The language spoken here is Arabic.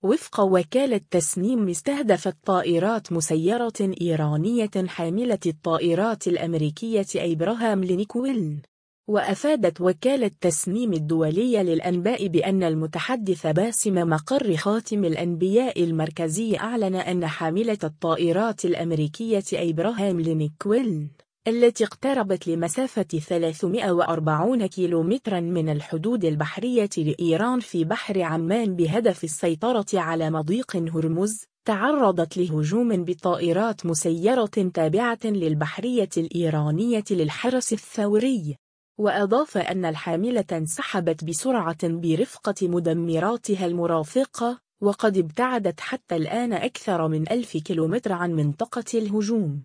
وفق وكالة تسنيم، استهدفت طائرات مسيرة إيرانية حاملة الطائرات الأمريكية إبراهام لينكولن. وأفادت وكالة تسنيم الدولية للأنباء بأن المتحدث باسم مقر خاتم الأنبياء المركزي أعلن أن حاملة الطائرات الأمريكية إبراهام لينكولن، التي اقتربت لمسافة 340 كيلومترا من الحدود البحرية لإيران في بحر عمان بهدف السيطرة على مضيق هرمز، تعرضت لهجوم بطائرات مسيرة تابعة للبحرية الإيرانية للحرس الثوري. وأضاف أن الحاملة انسحبت بسرعة برفقة مدمراتها المرافقة، وقد ابتعدت حتى الآن أكثر من 1000 كيلومتر عن منطقة الهجوم.